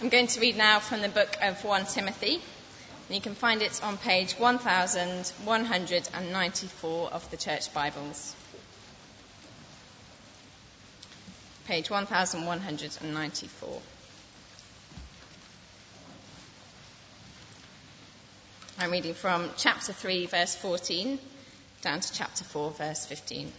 I'm going to read now from the book of 1 Timothy, and you can find it on page 1194 of the Church Bibles. Page 1194. I'm reading from chapter 3, verse 14, down to chapter 4, verse 15.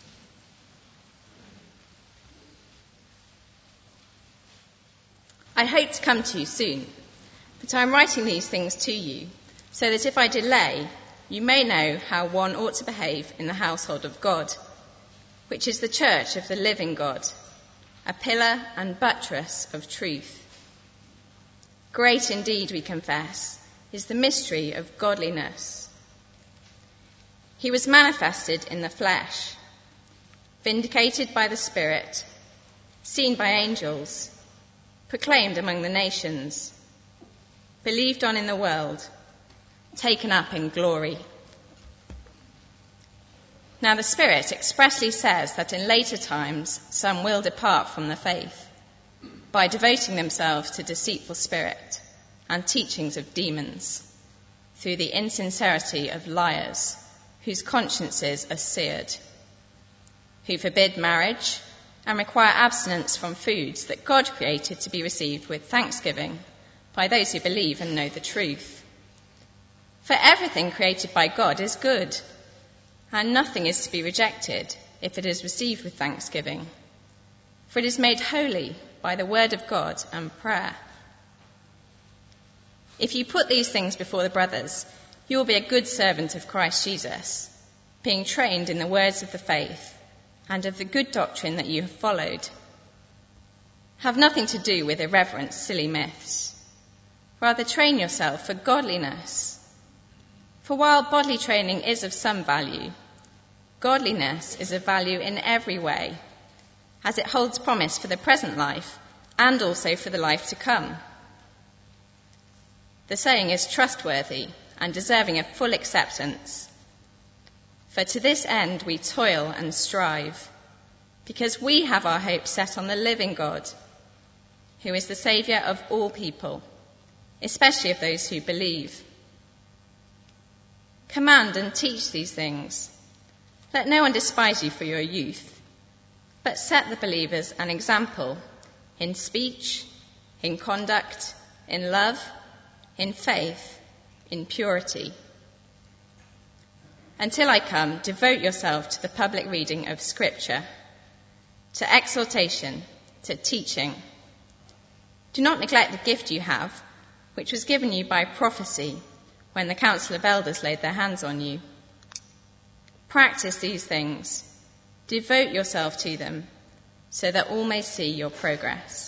I hope to come to you soon, but I am writing these things to you, so that if I delay, you may know how one ought to behave in the household of God, which is the church of the living God, a pillar and buttress of truth. Great indeed, we confess, is the mystery of godliness. He was manifested in the flesh, vindicated by the Spirit, seen by angels, proclaimed among the nations, believed on in the world, taken up in glory. Now the Spirit expressly says that in later times some will depart from the faith by devoting themselves to deceitful spirit and teachings of demons, through the insincerity of liars whose consciences are seared, who forbid marriage and require abstinence from foods that God created to be received with thanksgiving by those who believe and know the truth. For everything created by God is good, and nothing is to be rejected if it is received with thanksgiving, for it is made holy by the word of God and prayer. If you put these things before the brothers, you will be a good servant of Christ Jesus, being trained in the words of the faith and of the good doctrine that you have followed. Have nothing to do with irreverent, silly myths. Rather, train yourself for godliness. For while bodily training is of some value, godliness is of value in every way, as it holds promise for the present life and also for the life to come. The saying is trustworthy and deserving of full acceptance. For to this end we toil and strive, because we have our hope set on the living God, who is the Saviour of all people, especially of those who believe. Command and teach these things. Let no one despise you for your youth, but set the believers an example in speech, in conduct, in love, in faith, in purity. Until I come, devote yourself to the public reading of Scripture, to exhortation, to teaching. Do not neglect the gift you have, which was given you by prophecy when the council of elders laid their hands on you. Practice these things. Devote yourself to them, so that all may see your progress.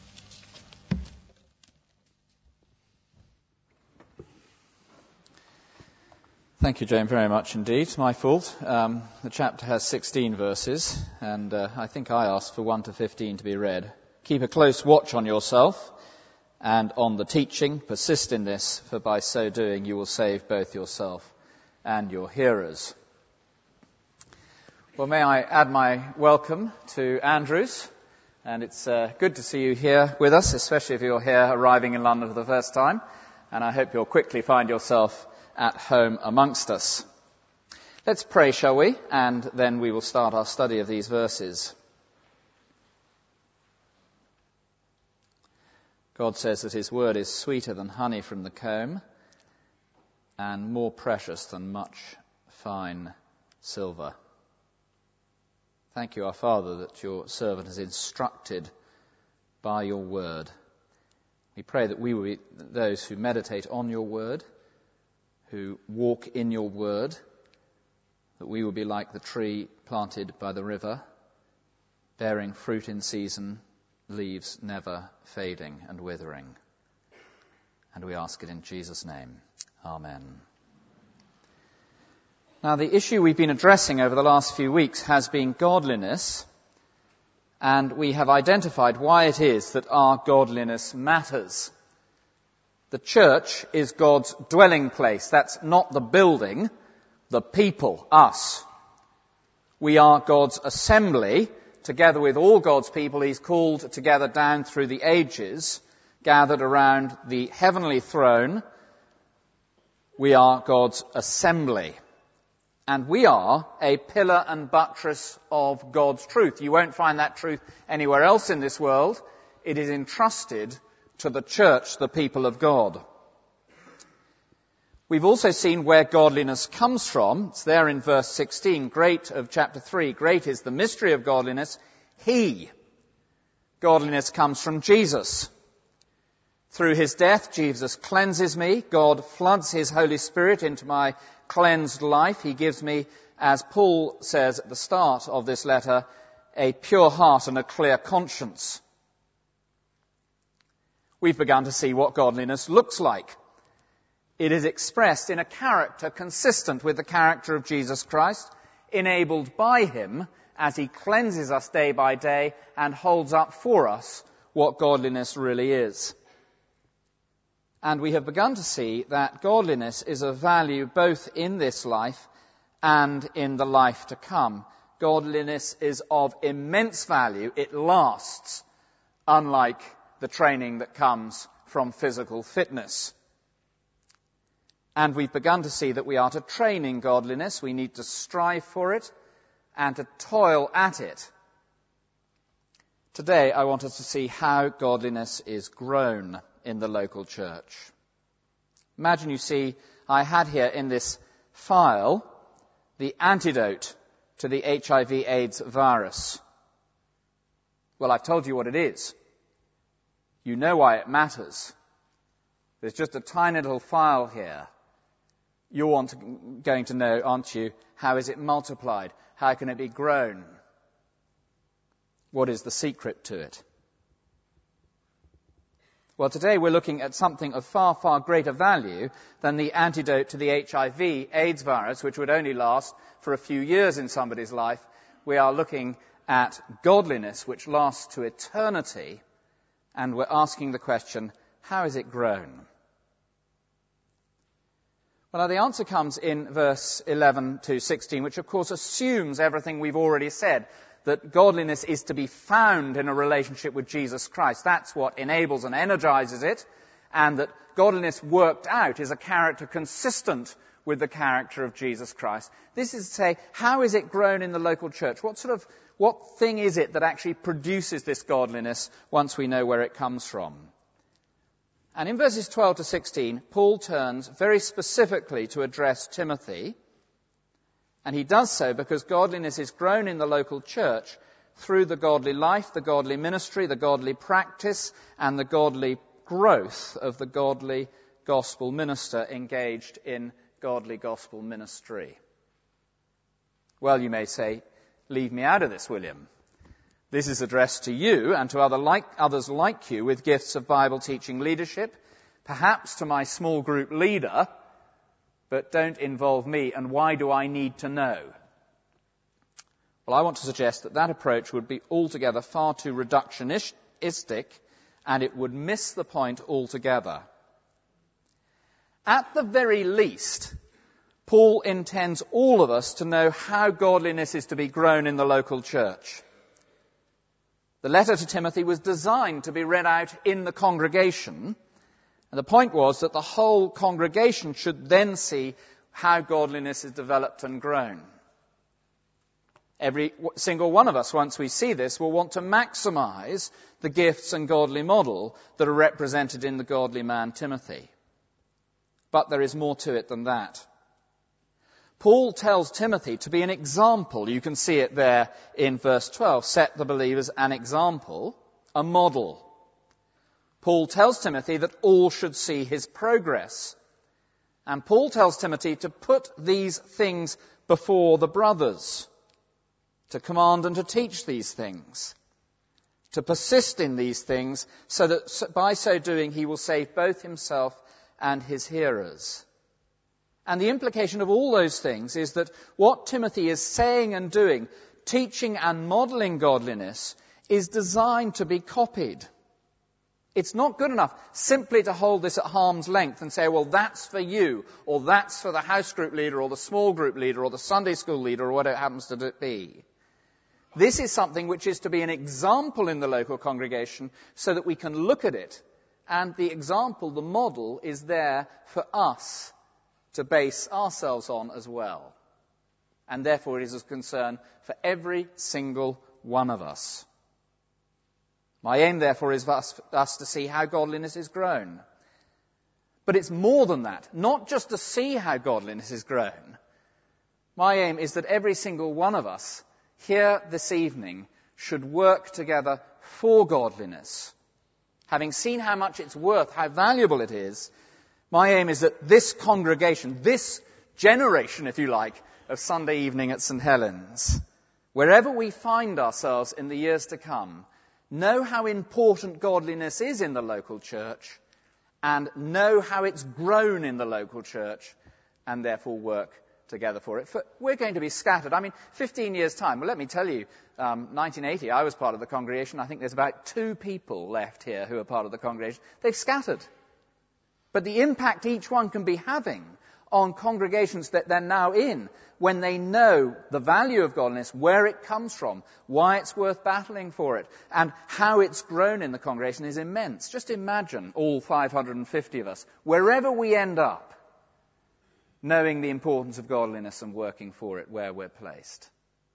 Thank you, Jane, very much indeed. It's my fault. The chapter has 16 verses, and I think I asked for 1 to 15 to be read. Keep a close watch on yourself and on the teaching. Persist in this, for by so doing you will save both yourself and your hearers. Well, may I add my welcome to Andrews, and it's good to see you here with us, especially if you're here arriving in London for the first time, and I hope you'll quickly find yourself at home amongst us. Let's pray, shall we? And then we will start our study of these verses. God says that his word is sweeter than honey from the comb and more precious than much fine silver. Thank you, our Father, that your servant is instructed by your word. We pray that we will be those who meditate on your word, who walk in your word, that we will be like the tree planted by the river, bearing fruit in season, leaves never fading and withering. And we ask it in Jesus' name. Amen. Now, the issue we've been addressing over the last few weeks has been godliness, and we have identified why it is that our godliness matters. The church is God's dwelling place. That's not the building, the people, us. We are God's assembly, together with all God's people he's called together down through the ages, gathered around the heavenly throne. We are God's assembly. And we are a pillar and buttress of God's truth. You won't find that truth anywhere else in this world. It is entrusted to the church, the people of God. We've also seen where godliness comes from. It's there in verse 16, great of chapter 3. Great is the mystery of godliness. Godliness comes from Jesus. Through his death, Jesus cleanses me. God floods his Holy Spirit into my cleansed life. He gives me, as Paul says at the start of this letter, a pure heart and a clear conscience. We've begun to see what godliness looks like. It is expressed in a character consistent with the character of Jesus Christ, enabled by him as he cleanses us day by day and holds up for us what godliness really is. And we have begun to see that godliness is of value both in this life and in the life to come. Godliness is of immense value. It lasts, unlike the training that comes from physical fitness. And we've begun to see that we are to train in godliness. We need to strive for it and to toil at it. Today, I want us to see how godliness is grown in the local church. Imagine you see, I had here in this file the antidote to the HIV/AIDS virus. Well, I've told you what it is. You know why it matters. There's just a tiny little file here. You're going to know, aren't you, how is it multiplied? How can it be grown? What is the secret to it? Well, today we're looking at something of far, far greater value than the antidote to the HIV/AIDS virus, which would only last for a few years in somebody's life. We are looking at godliness, which lasts to eternity, and we're asking the question, how is it grown? Well, the answer comes in verse 11 to 16, which of course assumes everything we've already said, that godliness is to be found in a relationship with Jesus Christ. That's what enables and energizes it, and that godliness worked out is a character consistent with the character of Jesus Christ. This is to say, how is it grown in the local church? What thing is it that actually produces this godliness once we know where it comes from? And in verses 12 to 16, Paul turns very specifically to address Timothy. And he does so because godliness is grown in the local church through the godly life, the godly ministry, the godly practice, and the godly growth of the godly gospel minister engaged in godly gospel ministry. Well, you may say, leave me out of this, William. This is addressed to you and to others like you with gifts of Bible teaching leadership, perhaps to my small group leader, but don't involve me, and why do I need to know? Well, I want to suggest that approach would be altogether far too reductionistic, and it would miss the point altogether. At the very least, Paul intends all of us to know how godliness is to be grown in the local church. The letter to Timothy was designed to be read out in the congregation, and the point was that the whole congregation should then see how godliness is developed and grown. Every single one of us, once we see this, will want to maximize the gifts and godly model that are represented in the godly man Timothy. But there is more to it than that. Paul tells Timothy to be an example. You can see it there in verse 12. Set the believers an example, a model. Paul tells Timothy that all should see his progress. And Paul tells Timothy to put these things before the brothers, to command and to teach these things, to persist in these things, so that by so doing he will save both himself and his hearers. And the implication of all those things is that what Timothy is saying and doing, teaching and modeling godliness, is designed to be copied. It's not good enough simply to hold this at arm's length and say, well, that's for you, or that's for the house group leader, or the small group leader, or the Sunday school leader, or whatever it happens to be. This is something which is to be an example in the local congregation so that we can look at it And the example, the model, is there for us to base ourselves on as well. And therefore it is a concern for every single one of us. My aim, therefore, is for us to see how godliness is grown. But it's more than that, not just to see how godliness is grown. My aim is that every single one of us here this evening should work together for godliness. Having seen how much it's worth, how valuable it is, my aim is that this congregation, this generation, if you like, of Sunday evening at St. Helens, wherever we find ourselves in the years to come, know how important godliness is in the local church and know how it's grown in the local church and therefore work together for it. We're going to be scattered. 15 years' time. Well, let me tell you, 1980, I was part of the congregation. I think there's about 2 people left here who are part of the congregation. They've scattered. But the impact each one can be having on congregations that they're now in, when they know the value of godliness, where it comes from, why it's worth battling for it, and how it's grown in the congregation is immense. Just imagine all 550 of us, wherever we end up, knowing the importance of godliness and working for it where we're placed.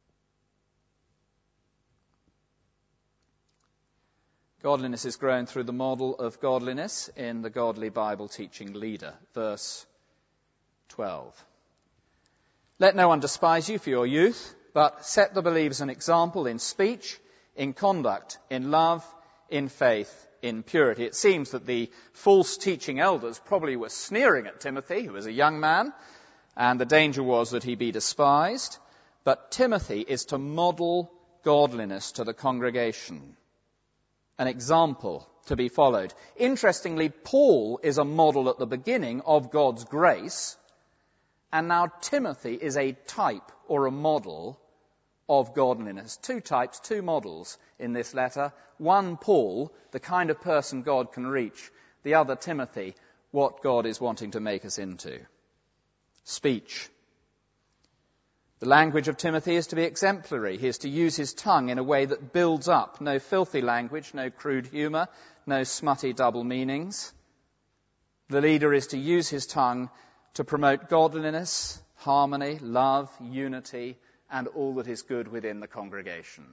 Godliness is grown through the model of godliness in the Godly Bible Teaching Leader, verse 12. Let no one despise you for your youth, but set the believers an example in speech, in conduct, in love, in faith, in purity. It seems that the false teaching elders probably were sneering at Timothy, who was a young man, and the danger was that he be despised. But Timothy is to model godliness to the congregation, an example to be followed. Interestingly, Paul is a model at the beginning of God's grace, and now Timothy is a type or a model of godliness. 2 types, 2 models in this letter. One, Paul, the kind of person God can reach. The other, Timothy, what God is wanting to make us into. Speech. The language of Timothy is to be exemplary. He is to use his tongue in a way that builds up. No filthy language, no crude humour, no smutty double meanings. The leader is to use his tongue to promote godliness, harmony, love, unity, and all that is good within the congregation.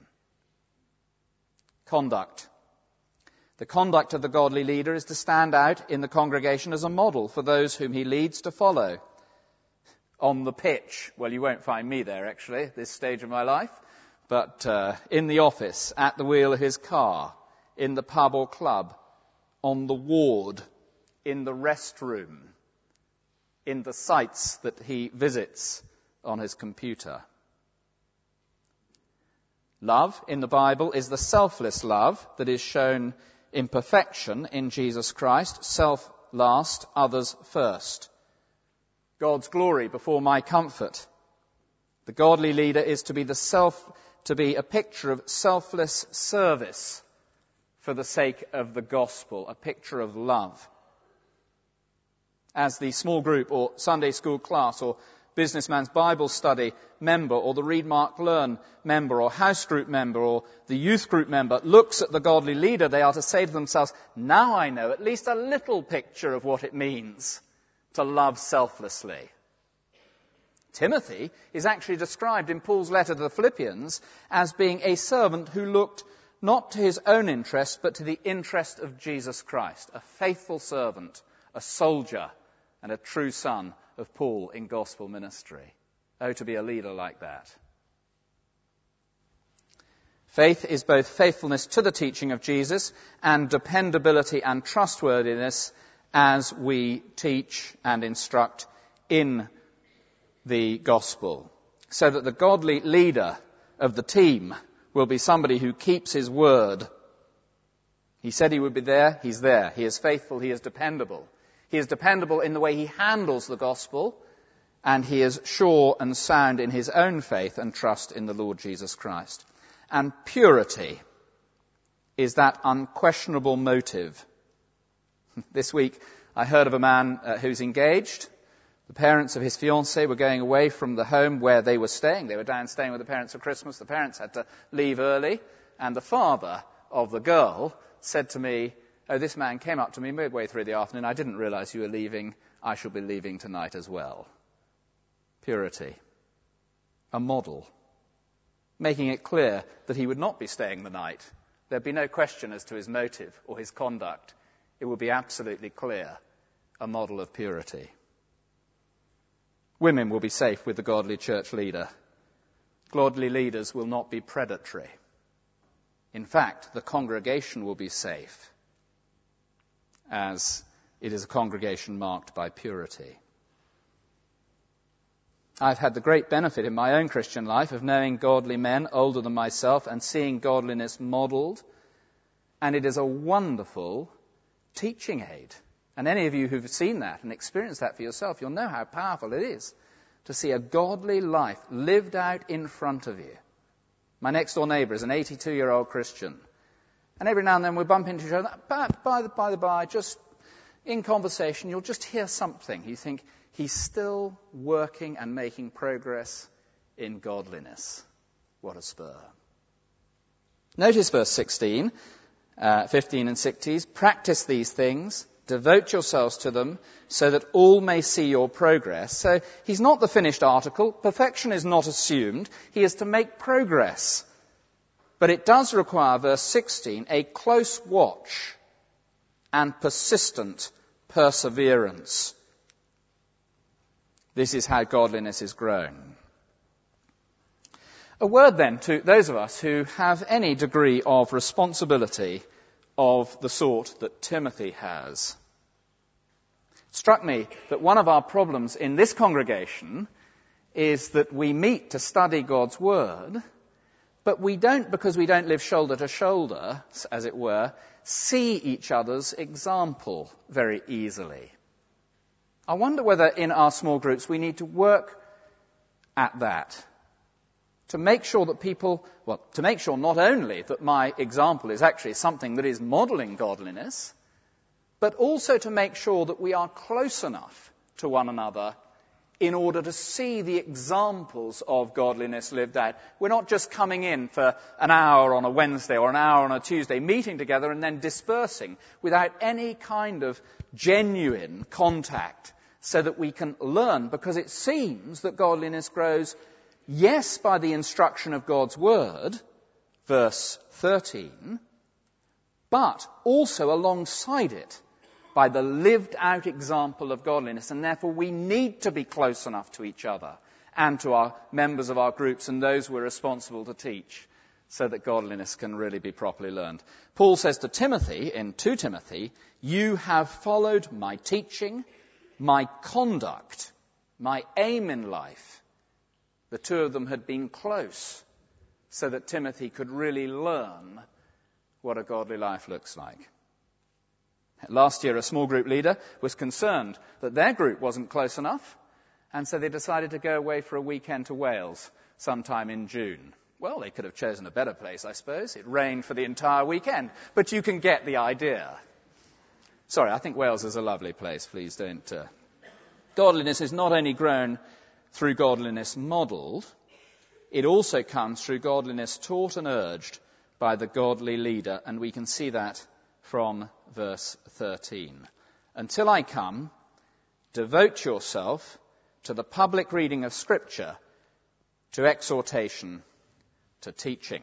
Conduct. The conduct of the godly leader is to stand out in the congregation as a model for those whom he leads to follow. On the pitch, well, you won't find me there, actually, at this stage of my life, but in the office, at the wheel of his car, in the pub or club, on the ward, in the restroom, in the sites that he visits on his computer. Love in the Bible is the selfless love that is shown in perfection in Jesus Christ. Self last, others first. God's glory before my comfort. The godly leader is to be a picture of selfless service for the sake of the gospel, a picture of love. As the small group or Sunday school class or Businessman's Bible Study member or the Read, Mark, Learn member or house group member or the youth group member looks at the godly leader, they are to say to themselves, now I know at least a little picture of what it means to love selflessly. Timothy is actually described in Paul's letter to the Philippians as being a servant who looked not to his own interest but to the interest of Jesus Christ, a faithful servant, a soldier, and a true son of Paul in gospel ministry. Oh, to be a leader like that. Faith is both faithfulness to the teaching of Jesus and dependability and trustworthiness as we teach and instruct in the gospel, so that the godly leader of the team will be somebody who keeps his word. He said he would be there, he's there. He is faithful, he is dependable. He is dependable in the way he handles the gospel, and he is sure and sound in his own faith and trust in the Lord Jesus Christ. And purity is that unquestionable motive. This week I heard of a man who's engaged. The parents of his fiancée were going away from the home where they were staying. They were down staying with the parents for Christmas. The parents had to leave early, and the father of the girl said to me, Oh, this man came up to me midway through the afternoon. I didn't realize you were leaving. I shall be leaving tonight as well. Purity. A model. Making it clear that he would not be staying the night. There'd be no question as to his motive or his conduct. It would be absolutely clear. A model of purity. Women will be safe with the godly church leader. Godly leaders will not be predatory. In fact, the congregation will be safe, as it is a congregation marked by purity. I've had the great benefit in my own Christian life of knowing godly men older than myself and seeing godliness modelled, and it is a wonderful teaching aid. And any of you who've seen that and experienced that for yourself, you'll know how powerful it is to see a godly life lived out in front of you. My next-door neighbour is an 82-year-old Christian. And every now and then we bump into each other. By the by, just in conversation, you'll just hear something. You think, he's still working and making progress in godliness. What a spur. Notice verse 16, 15 and 16. Practice these things. Devote yourselves to them so that all may see your progress. So he's not the finished article. Perfection is not assumed. He is to make progress. But it does require, verse 16, a close watch and persistent perseverance. This is how godliness is grown. A word then to those of us who have any degree of responsibility of the sort that Timothy has. It struck me that one of our problems in this congregation is that we meet to study God's Word, but we don't, because we don't live shoulder to shoulder, as it were, see each other's example very easily. I wonder whether in our small groups we need to work at that, to make sure that to make sure not only that my example is actually something that is modelling godliness, but also to make sure that we are close enough to one another in order to see the examples of godliness lived out. We're not just coming in for an hour on a Wednesday or an hour on a Tuesday, meeting together and then dispersing without any kind of genuine contact so that we can learn, because it seems that godliness grows, yes, by the instruction of God's Word, verse 13, but also alongside it by the lived out example of godliness. And therefore we need to be close enough to each other and to our members of our groups and those we're responsible to teach so that godliness can really be properly learned. Paul says to Timothy, in 2 Timothy, you have followed my teaching, my conduct, my aim in life. The two of them had been close so that Timothy could really learn what a godly life looks like. Last year, a small group leader was concerned that their group wasn't close enough, and so they decided to go away for a weekend to Wales sometime in June. Well, they could have chosen a better place, I suppose. It rained for the entire weekend, but you can get the idea. Sorry, I think Wales is a lovely place. Please don't. Godliness is not only grown through godliness modelled, it also comes through godliness taught and urged by the godly leader, and we can see that from verse 13. Until I come, devote yourself to the public reading of Scripture, to exhortation, to teaching.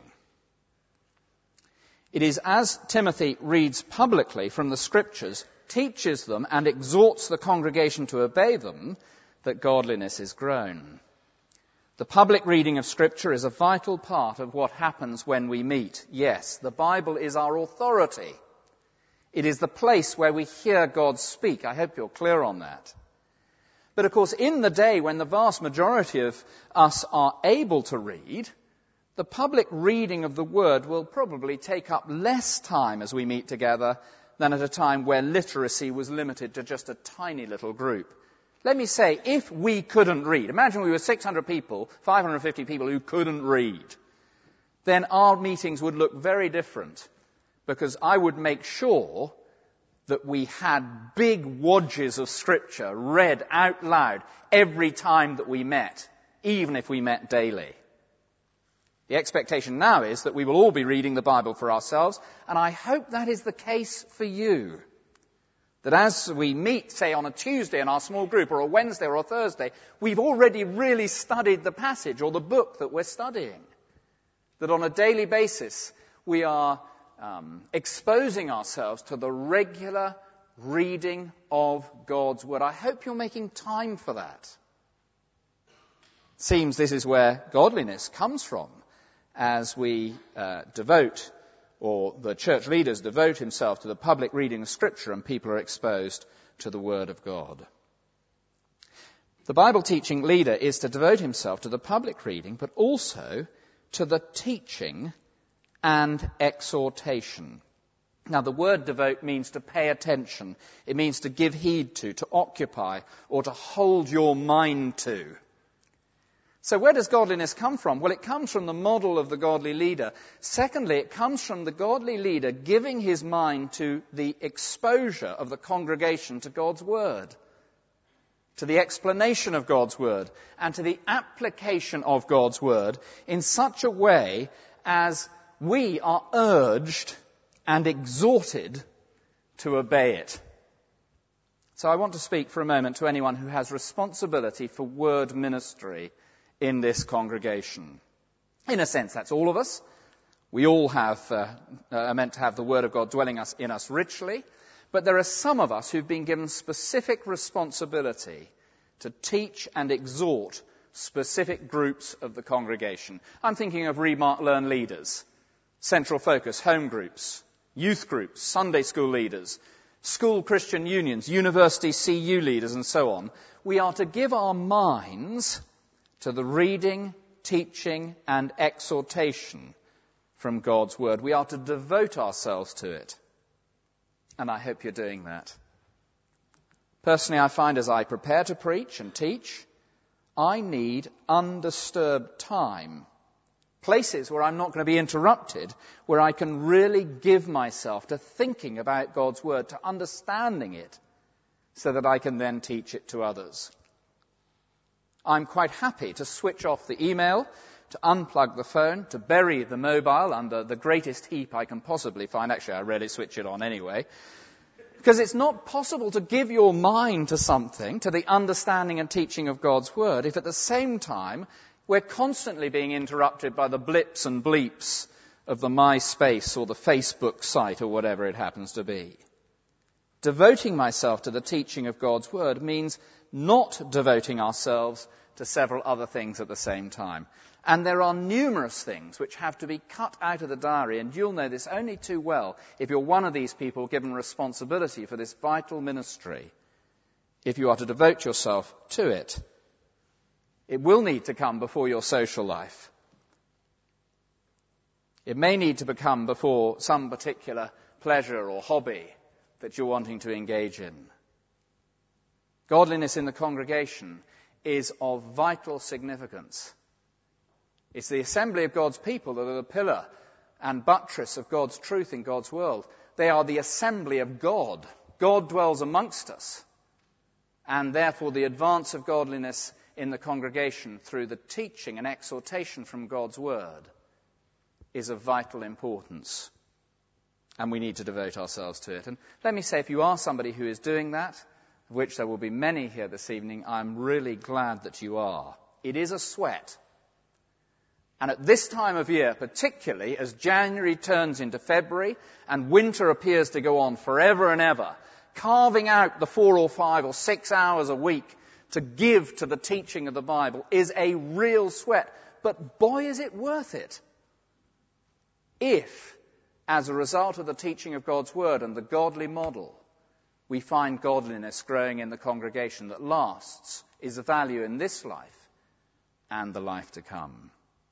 It is as Timothy reads publicly from the Scriptures, teaches them and exhorts the congregation to obey them, that godliness is grown. The public reading of Scripture is a vital part of what happens when we meet. Yes, the Bible is our authority. It is the place where we hear God speak. I hope you're clear on that. But of course, in the day when the vast majority of us are able to read, the public reading of the Word will probably take up less time as we meet together than at a time where literacy was limited to just a tiny little group. Let me say, if we couldn't read, imagine we were 600 people, 550 people who couldn't read, then our meetings would look very different, because I would make sure that we had big wadges of Scripture read out loud every time that we met, even if we met daily. The expectation now is that we will all be reading the Bible for ourselves, and I hope that is the case for you. That as we meet, say, on a Tuesday in our small group, or a Wednesday or a Thursday, we've already really studied the passage or the book that we're studying. That on a daily basis, we are exposing ourselves to the regular reading of God's Word. I hope you're making time for that. Seems this is where godliness comes from, as we devote, or the church leaders devote himself to the public reading of Scripture and people are exposed to the Word of God. The Bible teaching leader is to devote himself to the public reading, but also to the teaching and exhortation. Now, the word devote means to pay attention. It means to give heed to occupy, or to hold your mind to. So where does godliness come from? Well, it comes from the model of the godly leader. Secondly, it comes from the godly leader giving his mind to the exposure of the congregation to God's Word, to the explanation of God's Word, and to the application of God's Word in such a way as we are urged and exhorted to obey it. So I want to speak for a moment to anyone who has responsibility for word ministry in this congregation. In a sense, that's all of us. We all are meant to have the Word of God dwelling in us richly, but there are some of us who've been given specific responsibility to teach and exhort specific groups of the congregation. I'm thinking of Read, Mark, Learn leaders, Central Focus, home groups, youth groups, Sunday school leaders, school Christian unions, university CU leaders, and so on. We are to give our minds to the reading, teaching, and exhortation from God's Word. We are to devote ourselves to it. And I hope you're doing that. Personally, I find as I prepare to preach and teach, I need undisturbed time. Places where I'm not going to be interrupted, where I can really give myself to thinking about God's Word, to understanding it, so that I can then teach it to others. I'm quite happy to switch off the email, to unplug the phone, to bury the mobile under the greatest heap I can possibly find. Actually, I rarely switch it on anyway. Because it's not possible to give your mind to something, to the understanding and teaching of God's Word, if at the same time we're constantly being interrupted by the blips and bleeps of the MySpace or the Facebook site or whatever it happens to be. Devoting myself to the teaching of God's Word means not devoting ourselves to several other things at the same time. And there are numerous things which have to be cut out of the diary, and you'll know this only too well if you're one of these people given responsibility for this vital ministry. If you are to devote yourself to it, it will need to come before your social life. It may need to become before some particular pleasure or hobby that you're wanting to engage in. Godliness in the congregation is of vital significance. It's the assembly of God's people that are the pillar and buttress of God's truth in God's world. They are the assembly of God. God dwells amongst us. And therefore the advance of godliness in the congregation through the teaching and exhortation from God's Word is of vital importance. And we need to devote ourselves to it. And let me say, if you are somebody who is doing that, of which there will be many here this evening, I'm really glad that you are. It is a sweat. And at this time of year, particularly as January turns into February and winter appears to go on forever and ever, carving out the 4 or 5 or 6 hours a week to give to the teaching of the Bible is a real sweat. But boy, is it worth it. If, as a result of the teaching of God's Word and the godly model, we find godliness growing in the congregation that lasts, is of value in this life and the life to come.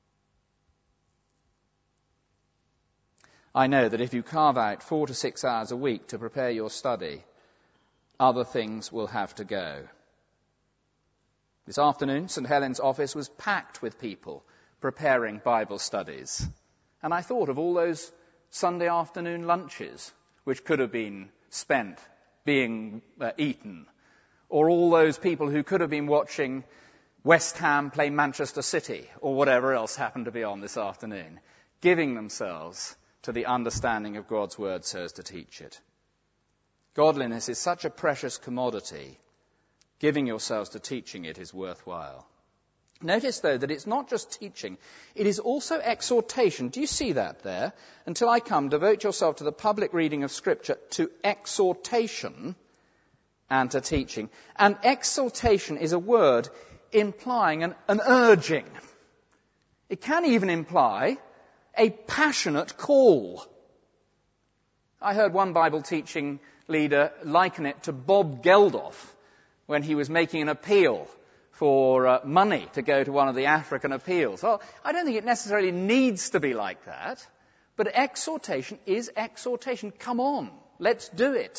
I know that if you carve out 4 to 6 hours a week to prepare your study, other things will have to go. This afternoon, St. Helen's office was packed with people preparing Bible studies. And I thought of all those Sunday afternoon lunches which could have been spent being eaten, or all those people who could have been watching West Ham play Manchester City, or whatever else happened to be on this afternoon, giving themselves to the understanding of God's word so as to teach it. Godliness is such a precious commodity, giving yourselves to teaching it is worthwhile. Notice, though, that it's not just teaching, it is also exhortation. Do you see that there? Until I come, devote yourself to the public reading of Scripture, to exhortation and to teaching. And exhortation is a word implying an urging. It can even imply a passionate call. I heard one Bible teaching leader liken it to Bob Geldof when he was making an appeal for money to go to one of the African appeals. Well, I don't think it necessarily needs to be like that, but exhortation is exhortation. Come on, let's do it.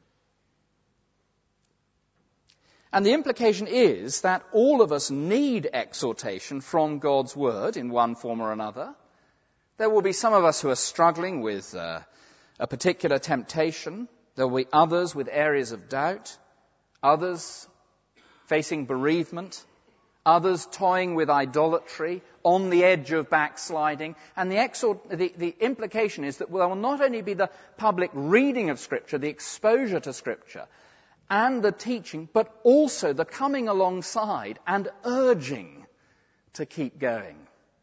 And the implication is that all of us need exhortation from God's word in one form or another. There will be some of us who are struggling with a particular temptation. There will be others with areas of doubt, others facing bereavement, others toying with idolatry, on the edge of backsliding. And the implication is that there will not only be the public reading of Scripture, the exposure to Scripture, and the teaching, but also the coming alongside and urging to keep going.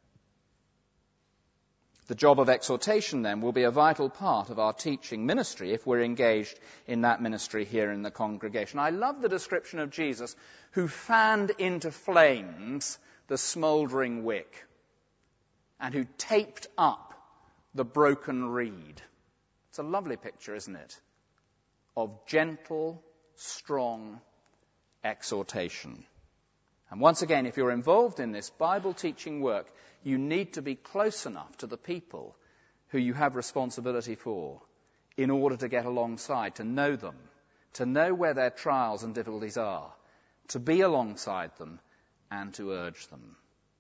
The job of exhortation, then, will be a vital part of our teaching ministry if we're engaged in that ministry here in the congregation. I love the description of Jesus who fanned into flames the smouldering wick and who taped up the broken reed. It's a lovely picture, isn't it, of gentle, strong exhortation. And once again, if you're involved in this Bible teaching work, you need to be close enough to the people who you have responsibility for in order to get alongside, to know them, to know where their trials and difficulties are, to be alongside them and to urge them.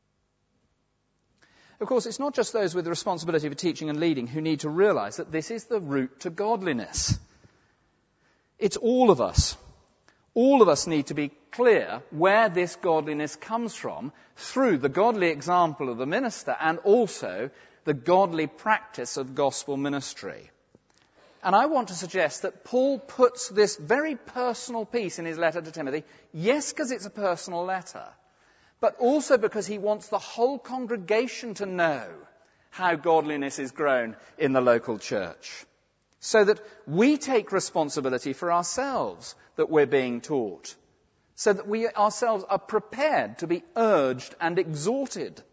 Of course, it's not just those with the responsibility for teaching and leading who need to realize that this is the route to godliness. It's all of us. All of us need to be clear where this godliness comes from through the godly example of the minister and also the godly practice of gospel ministry. And I want to suggest that Paul puts this very personal piece in his letter to Timothy, yes, because it's a personal letter, but also because he wants the whole congregation to know how godliness is grown in the local church, so that we take responsibility for ourselves that we're being taught, so that we ourselves are prepared to be urged and exhorted.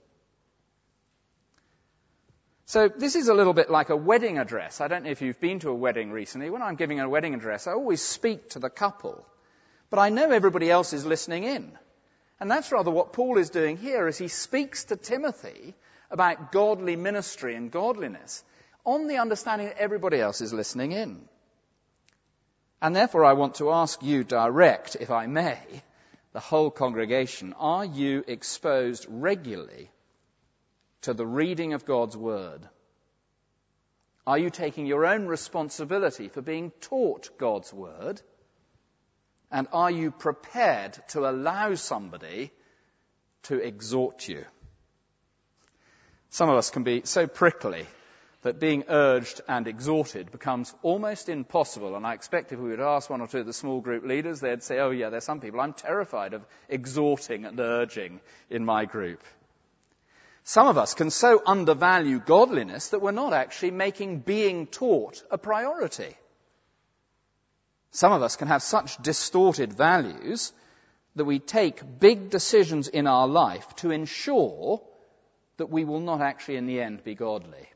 So this is a little bit like a wedding address. I don't know if you've been to a wedding recently. When I'm giving a wedding address, I always speak to the couple, but I know everybody else is listening in. And that's rather what Paul is doing here as he speaks to Timothy about godly ministry and godliness, on the understanding that everybody else is listening in. And therefore I want to ask you direct, if I may, the whole congregation, are you exposed regularly to the reading of God's word? Are you taking your own responsibility for being taught God's word? And are you prepared to allow somebody to exhort you? Some of us can be so prickly that being urged and exhorted becomes almost impossible. And I expect if we would ask one or two of the small group leaders, they'd say, oh yeah, there's some people I'm terrified of exhorting and urging in my group. Some of us can so undervalue godliness that we're not actually making being taught a priority. Some of us can have such distorted values that we take big decisions in our life to ensure that we will not actually in the end be godly.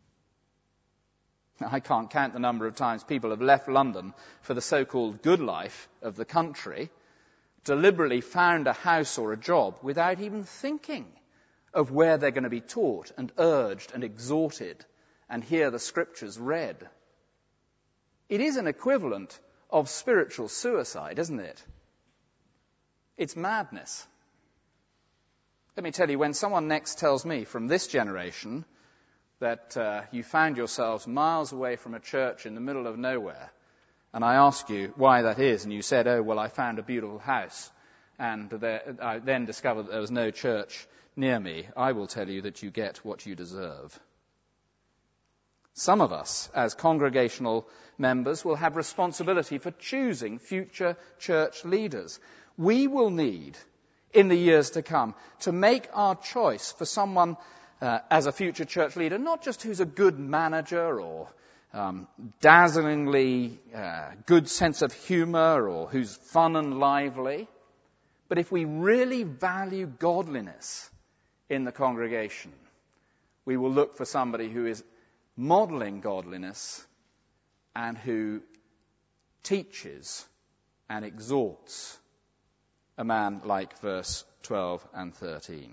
I can't count the number of times people have left London for the so-called good life of the country, deliberately found a house or a job without even thinking of where they're going to be taught and urged and exhorted and hear the scriptures read. It is an equivalent of spiritual suicide, isn't it? It's madness. Let me tell you, when someone next tells me from this generation that you found yourselves miles away from a church in the middle of nowhere, and I ask you why that is, and you said, oh, well, I found a beautiful house and I then discovered that there was no church near me, I will tell you that you get what you deserve. Some of us, as congregational members, will have responsibility for choosing future church leaders. We will need, in the years to come, to make our choice for someone as a future church leader, not just who's a good manager or dazzlingly good sense of humour or who's fun and lively, but if we really value godliness in the congregation, we will look for somebody who is modelling godliness and who teaches and exhorts a man like verse 12 and 13.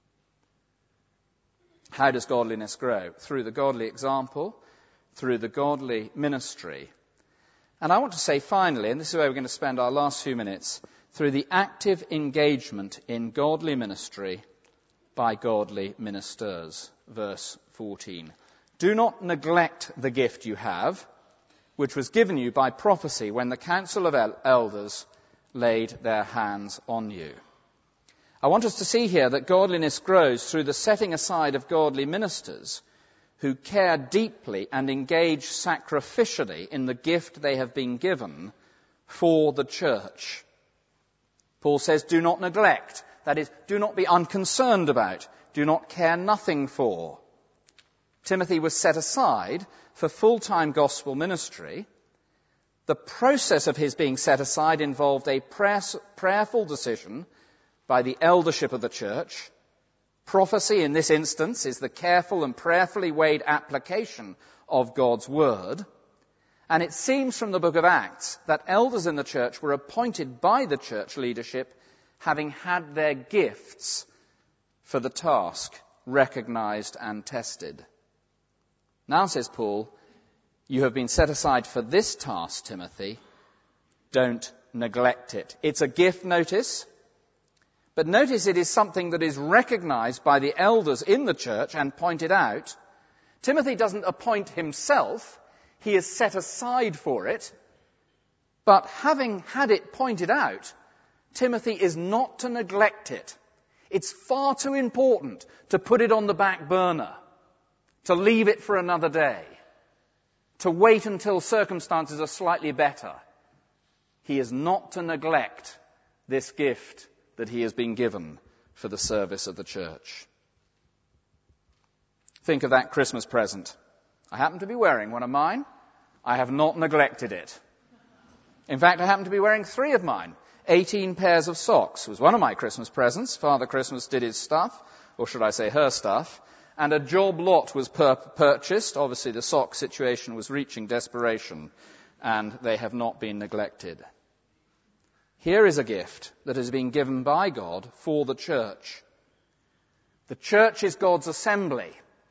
How does godliness grow? Through the godly example, through the godly ministry. And I want to say finally, and this is where we're going to spend our last few minutes, through the active engagement in godly ministry by godly ministers. Verse 14. Do not neglect the gift you have, which was given you by prophecy when the council of elders laid their hands on you. I want us to see here that godliness grows through the setting aside of godly ministers who care deeply and engage sacrificially in the gift they have been given for the church. Paul says, do not neglect. That is, do not be unconcerned about. Do not care nothing for. Timothy was set aside for full-time gospel ministry. The process of his being set aside involved a prayerful decision by the eldership of the church. Prophecy, in this instance, is the careful and prayerfully weighed application of God's word. And it seems from the book of Acts that elders in the church were appointed by the church leadership having had their gifts for the task recognized and tested. Now, says Paul, you have been set aside for this task, Timothy. Don't neglect it. It's a gift, notice. But notice it is something that is recognized by the elders in the church and pointed out. Timothy doesn't appoint himself. He is set aside for it. But having had it pointed out, Timothy is not to neglect it. It's far too important to put it on the back burner, to leave it for another day, to wait until circumstances are slightly better. He is not to neglect this gift that he has been given for the service of the church. Think of that Christmas present. I happen to be wearing one of mine. I have not neglected it. In fact, I happen to be wearing 3 of mine. 18 pairs of socks was one of my Christmas presents. Father Christmas did his stuff, or should I say her stuff, and a job lot was purchased. Obviously, the sock situation was reaching desperation, and they have not been neglected. Here is a gift that has been given by God for the church. The church is God's assembly.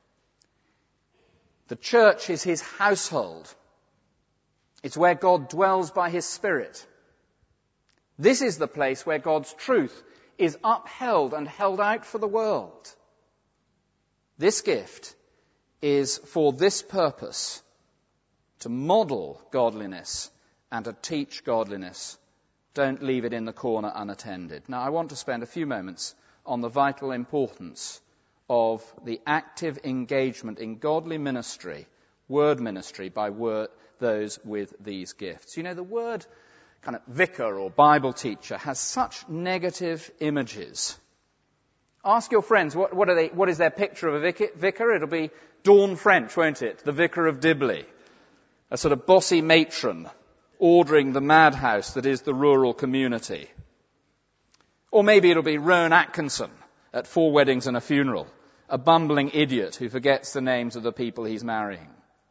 The church is his household. It's where God dwells by his Spirit. This is the place where God's truth is upheld and held out for the world. This gift is for this purpose, to model godliness and to teach godliness. Don't leave it in the corner unattended. Now, I want to spend a few moments on the vital importance of the active engagement in godly ministry, word ministry, by those with these gifts. You know, the word kind of vicar or Bible teacher has such negative images. Ask your friends, what is their picture of a vicar? It'll be Dawn French, won't it? The Vicar of Dibley. A sort of bossy matron ordering the madhouse that is the rural community. Or maybe it'll be Rowan Atkinson at 4 weddings and a funeral, a bumbling idiot who forgets the names of the people he's marrying.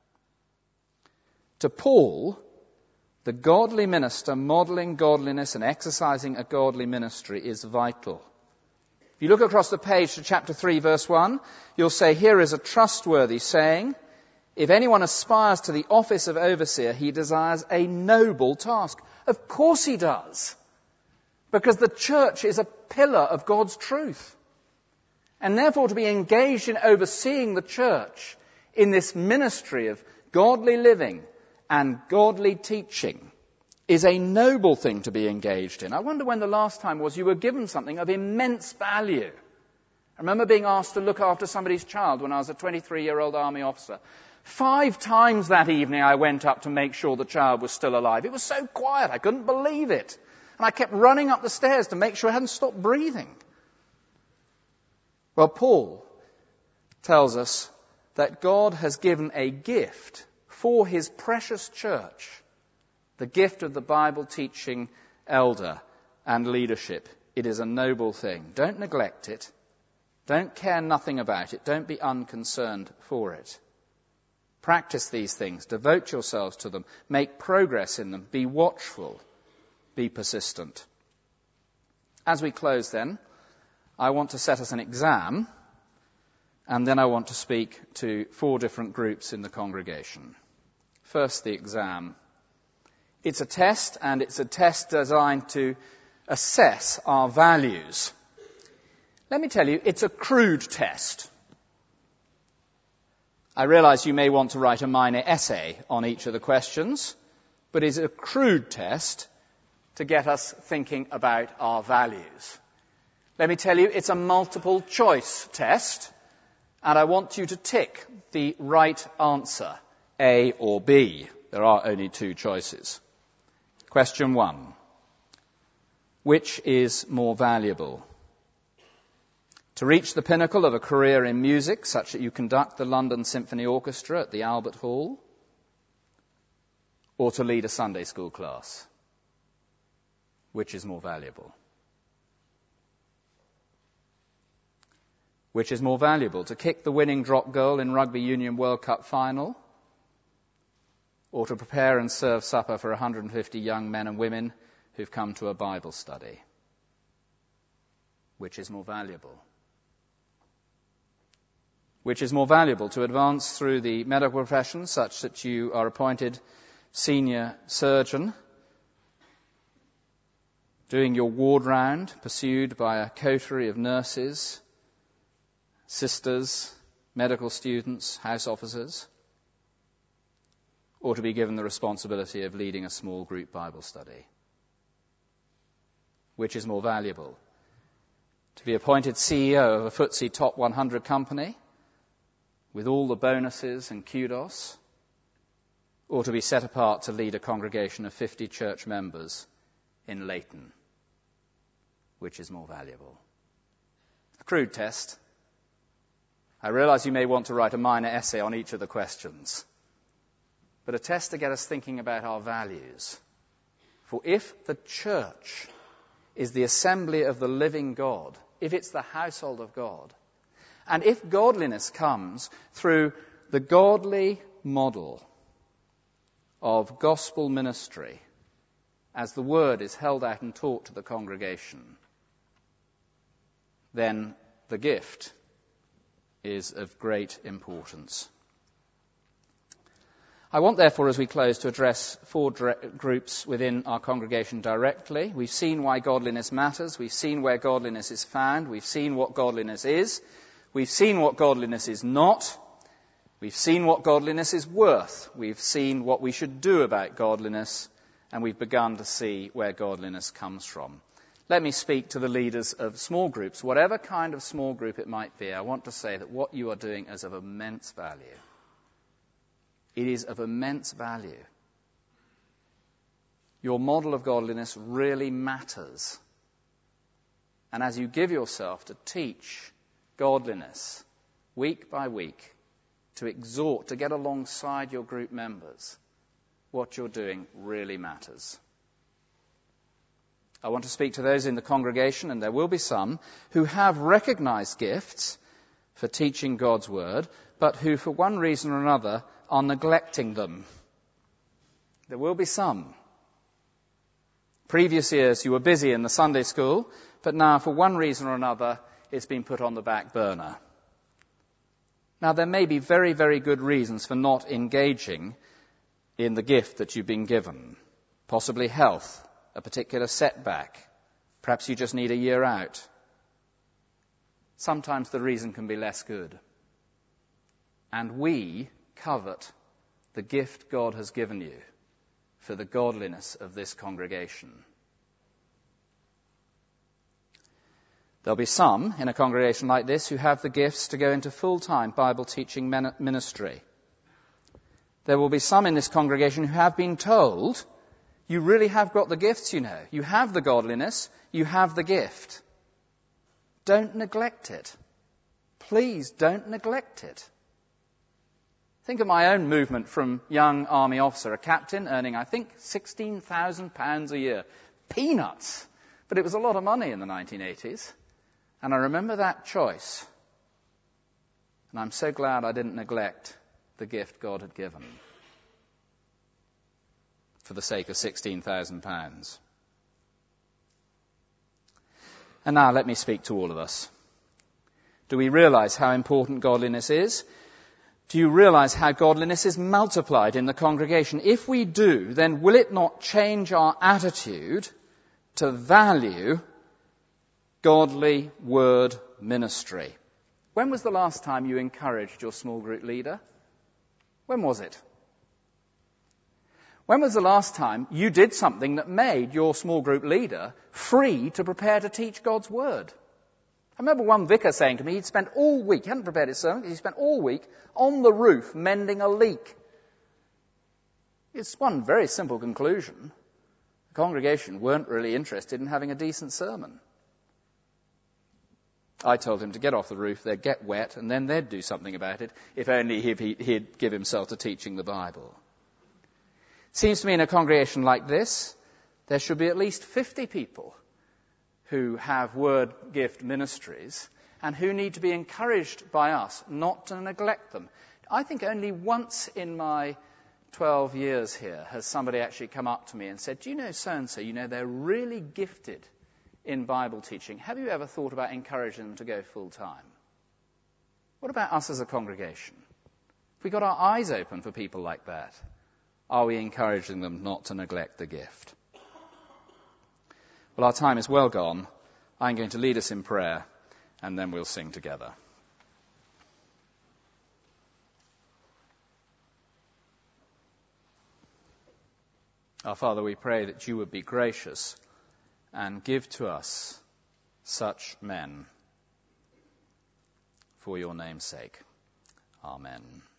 To Paul, the godly minister modelling godliness and exercising a godly ministry is vital. If you look across the page to chapter 3, verse 1, you'll say, here is a trustworthy saying, if anyone aspires to the office of overseer, he desires a noble task. Of course he does, because the church is a pillar of God's truth. And therefore to be engaged in overseeing the church in this ministry of godly living and godly teaching is a noble thing to be engaged in. I wonder when the last time was you were given something of immense value. I remember being asked to look after somebody's child when I was a 23-year-old army officer. 5 times that evening I went up to make sure the child was still alive. It was so quiet, I couldn't believe it. And I kept running up the stairs to make sure it hadn't stopped breathing. Well, Paul tells us that God has given a gift for his precious church, the gift of the Bible-teaching elder and leadership. It is a noble thing. Don't neglect it. Don't care nothing about it. Don't be unconcerned for it. Practice these things. Devote yourselves to them. Make progress in them. Be watchful. Be persistent. As we close then, I want to set us an exam, and then I want to speak to 4 different groups in the congregation. First, the exam. It's a test, and it's a test designed to assess our values. Let me tell you, it's a crude test. I realize you may want to write a minor essay on each of the questions, but it's a crude test to get us thinking about our values. Let me tell you, it's a multiple choice test, and I want you to tick the right answer, A or B. There are only 2 choices. Question 1. Which is more valuable? To reach the pinnacle of a career in music, such that you conduct the London Symphony Orchestra at the Albert Hall, or to lead a Sunday school class? Which is more valuable? Which is more valuable, to kick the winning drop goal in Rugby Union World Cup final, or to prepare and serve supper for 150 young men and women who've come to a Bible study? Which is more valuable? Which is more valuable, to advance through the medical profession such that you are appointed senior surgeon, doing your ward round, pursued by a coterie of nurses, sisters, medical students, house officers, or to be given the responsibility of leading a small group Bible study? Which is more valuable? To be appointed CEO of a FTSE Top 100 company with all the bonuses and kudos, or to be set apart to lead a congregation of 50 church members in Leighton? Which is more valuable? A crude test. I realize you may want to write a minor essay on each of the questions, but a test to get us thinking about our values. For if the church is the assembly of the living God, if it's the household of God, and if godliness comes through the godly model of gospel ministry, as the word is held out and taught to the congregation, then the gift is of great importance. I want, therefore, as we close, to address 4 groups within our congregation directly. We've seen why godliness matters. We've seen where godliness is found. We've seen what godliness is. We've seen what godliness is not. We've seen what godliness is worth. We've seen what we should do about godliness. And we've begun to see where godliness comes from. Let me speak to the leaders of small groups. Whatever kind of small group it might be, I want to say that what you are doing is of immense value. It is of immense value. Your model of godliness really matters. And as you give yourself to teach godliness week by week, to exhort, to get alongside your group members, what you're doing really matters. I want to speak to those in the congregation, and there will be some, who have recognized gifts for teaching God's word, but who, for one reason or another, are neglecting them. There will be some. Previous years you were busy in the Sunday school, but now, for one reason or another, it's been put on the back burner. Now, there may be very, very good reasons for not engaging in the gift that you've been given. Possibly health, a particular setback. Perhaps you just need a year out. Sometimes the reason can be less good. And we covet the gift God has given you for the godliness of this congregation. There'll be some in a congregation like this who have the gifts to go into full-time Bible teaching ministry. There will be some in this congregation who have been told, you really have got the gifts, you know. You have the godliness, you have the gift. Don't neglect it. Please don't neglect it. Think of my own movement from young army officer, a captain earning, I think, £16,000 a year. Peanuts! But it was a lot of money in the 1980s. And I remember that choice. And I'm so glad I didn't neglect the gift God had given for the sake of £16,000. And now let me speak to all of us. Do we realize how important godliness is? Do you realize how godliness is multiplied in the congregation? If we do, then will it not change our attitude to value godly word ministry? When was the last time you encouraged your small group leader? When was it? When was the last time you did something that made your small group leader free to prepare to teach God's word? I remember one vicar saying to me he'd spent all week, he hadn't prepared his sermon, he spent all week on the roof mending a leak. It's one very simple conclusion. The congregation weren't really interested in having a decent sermon. I told him to get off the roof, they'd get wet, and then they'd do something about it, if only he'd give himself to teaching the Bible. Seems to me in a congregation like this, there should be at least 50 people who have word gift ministries and who need to be encouraged by us not to neglect them. I think only once in my 12 years here has somebody actually come up to me and said, do you know so-and-so, you know, they're really gifted in Bible teaching. Have you ever thought about encouraging them to go full-time? What about us as a congregation? Have we got our eyes open for people like that? Are we encouraging them not to neglect the gift? Well, our time is well gone. I'm going to lead us in prayer, and then we'll sing together. Our Father, we pray that you would be gracious and give to us such men for your name's sake. Amen.